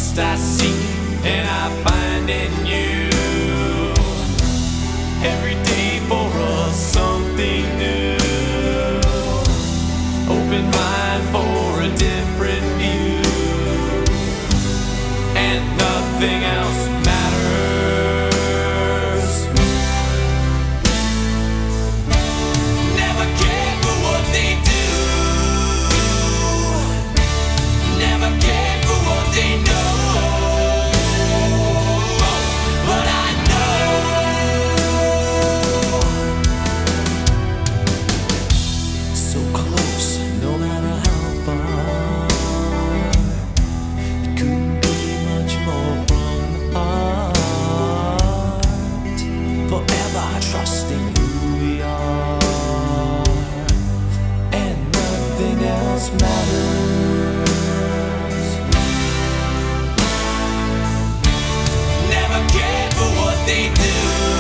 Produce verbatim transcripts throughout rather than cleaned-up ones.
trust I seek and I find in you. Every day for us something new. Open mind for a different view, and nothing else matters. Never cared for what they do. Never cared for what they know. But I know so close, no matter how far. It couldn't be much more from the heart. Forever trusting who we are, and nothing else matters. Never cared for what they do.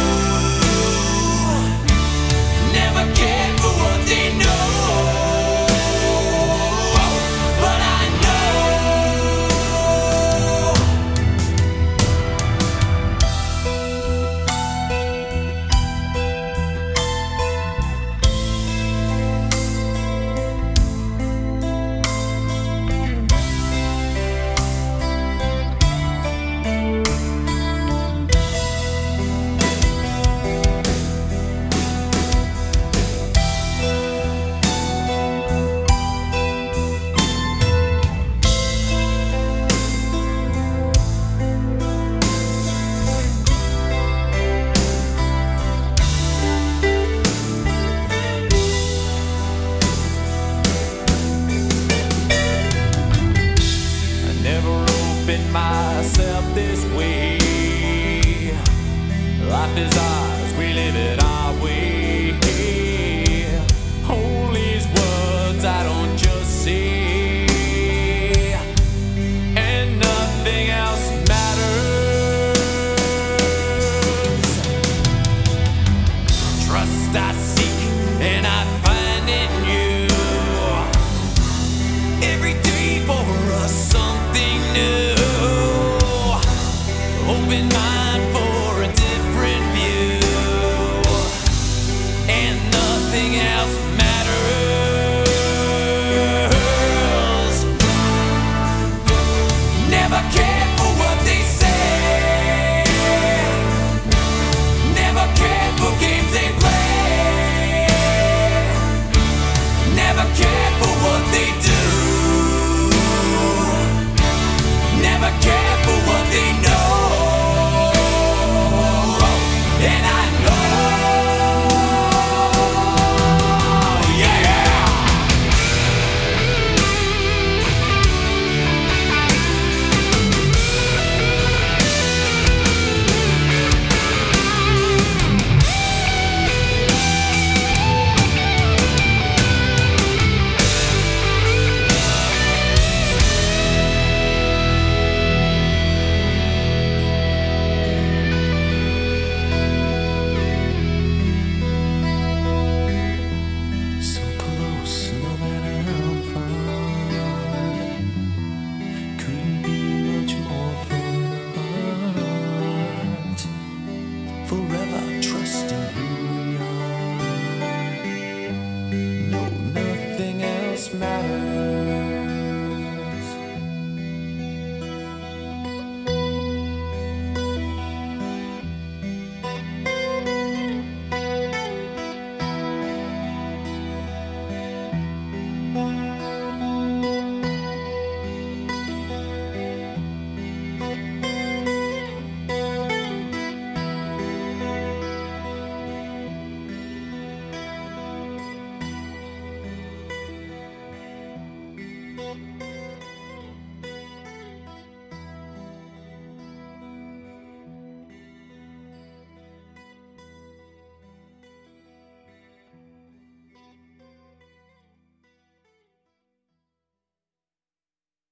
Never cared for what they know. But I know myself this way. Life is ours, we live it our way. Hold these words I don't just say, and nothing else